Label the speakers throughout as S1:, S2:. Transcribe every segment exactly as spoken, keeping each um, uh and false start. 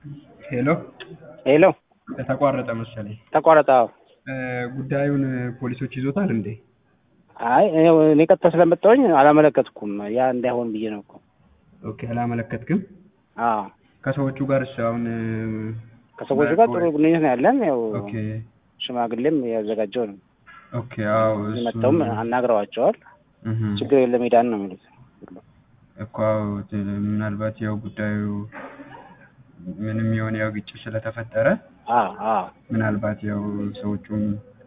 S1: ሄሎ
S2: ሄሎ
S1: ተቋረጠ መሰለኝ።
S2: ተቋረጠው።
S1: ጉዳዩን ፖሊሶች ይዞታል እንዴ?
S2: አይ እኔ ቀጥታ ስለመጣሁኝ አላመለከትኩም። ያ እንዳይሆን ብዬ ነው እኮ።
S1: ኦኬ አላመለከትክም?
S2: አዎ
S1: ከሰዎቹ ጋር አሁን
S2: ከሰዎቹ ጋር ጥሩ ግንኙነት ነው ያለን። ያው
S1: ኦኬ
S2: ሽማግሌም ያዘጋጀው ነው።
S1: ኦኬ አዎ
S2: መጣውም አናግረዋቸዋል። ችግር የለም ሄዳን ነው የሚሉት
S1: እኮ። ምናልባት ያው ጉዳዩ ምንም የሆነ ያው ግጭት ስለተፈጠረ
S2: አዎ አዎ
S1: ምናልባት ያው ሰዎቹም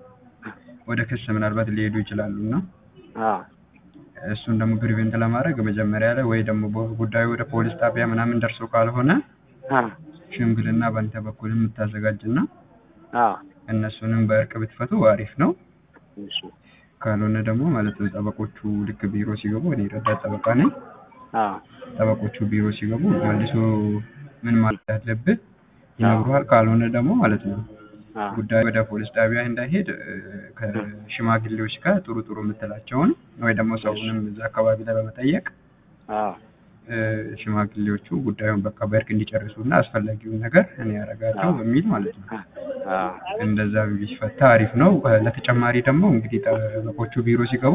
S1: ወደ ክስ ምናልባት ሊሄዱ ይችላሉና
S2: አዎ
S1: እሱን ደግሞ ግሪቨንት ለማድረግ መጀመሪያ ላይ ወይ ደግሞ ጉዳዩ ወደ ፖሊስ ጣቢያ ምናምን ደርሶ ካልሆነ
S2: አዎ
S1: ሽምግልና ባንተ በኩልም የምታዘጋጅና
S2: አዎ
S1: እነሱንም በእርቅ ብትፈቱ አሪፍ ነው።
S2: እሺ
S1: ካልሆነ ደግሞ ማለት ነው ጠበቆቹ ልክ ቢሮ ሲገቡ እኔ ረዳት ጠበቃ ነኝ።
S2: አዎ
S1: ጠበቆቹ ቢሮ ሲገቡ መልሶ ምን ማለት አለብህ ይነግሩሃል። ካልሆነ ደግሞ ማለት ነው ጉዳዩ ወደ ፖሊስ ጣቢያ እንዳይሄድ ከሽማግሌዎች ጋር ጥሩ ጥሩ የምትላቸውን ወይ ደግሞ ሰውንም እዛ አካባቢ ላይ በመጠየቅ
S2: አዎ
S1: ሽማግሌዎቹ ጉዳዩን በቃ በእርቅ እንዲጨርሱና አስፈላጊውን ነገር እኔ ያደርጋለሁ በሚል ማለት ነው እንደዛ ቢፈታ አሪፍ ነው። ለተጨማሪ ደግሞ እንግዲህ ጠበቆቹ ቢሮ ሲገቡ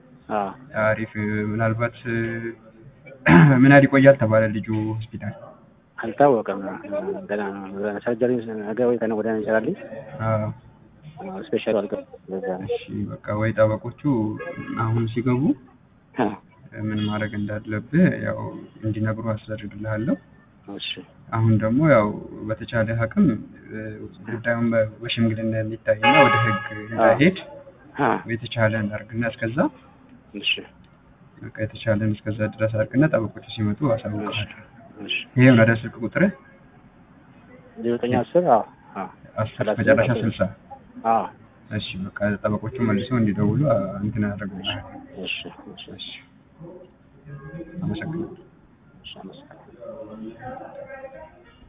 S1: አሪፍ ምናልባት ምን ያህል ይቆያል ተባለ ልጁ ሆስፒታል?
S2: አልታወቀም። ገና ነው ሰርጀሪ ነገ ወይ ከነገ ወዲያ እንሰራለን። አዎ ስፔሻል አልገባም።
S1: እሺ በቃ ወይ ጠበቆቹ አሁን ሲገቡ ምን ማድረግ እንዳለብህ ያው እንዲነግሩ አስደርግልሃለሁ። እሺ አሁን ደግሞ ያው በተቻለ አቅም ጉዳዩን በሽምግልና እንዲታይና ወደ ህግ እንዳይሄድ የተቻለን አድርግና እስከዛ እሺ በቃ የተቻለን እስከዛ ድረስ አድርግና ጠበቆቹ ሲመጡ አሳውቃለሁ። እሺ ይሄው ነው ስልክ ቁጥር
S2: ዘጠኝ አስር አዎ
S1: አስር መጨረሻ ስልሳ
S2: አዎ
S1: እሺ በቃ ጠበቆቹ መልሰው እንዲደውሉ እንትን አደረጉልሃል። እሺ እሺ አመሰግናለሁ።